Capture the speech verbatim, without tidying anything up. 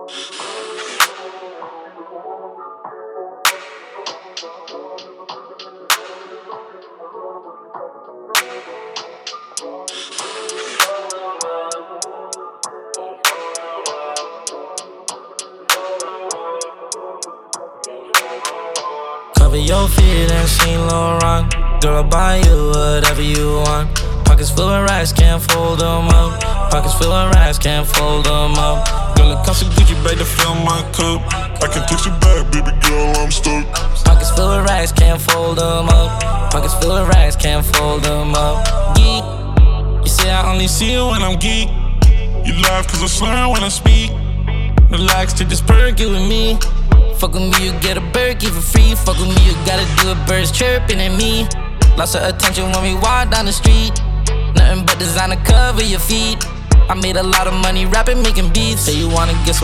Cover your feet and Saint Laurent. Girl, I'll buy you whatever you want. Pockets full of racks, can't fold them up. Pockets full of racks, can't fold them up. Girl, it costs a Gucci bag to fill my cup. I can text you back, baby girl, I'm stuck. Pockets full of racks, can't fold them up. Pockets full of racks, can't fold them up. Geek, you say I only see you when I'm geek. You laugh cause I slur when I speak. Relax, take this perk, get with me. Fuck with me, you get a bird, give it free. Fuck with me, you gotta do it, birds chirping at me. Lost her attention when we walk down the street. Nothing but designer cover your feet. I made a lot of money rapping, making beats. Say you wanna get some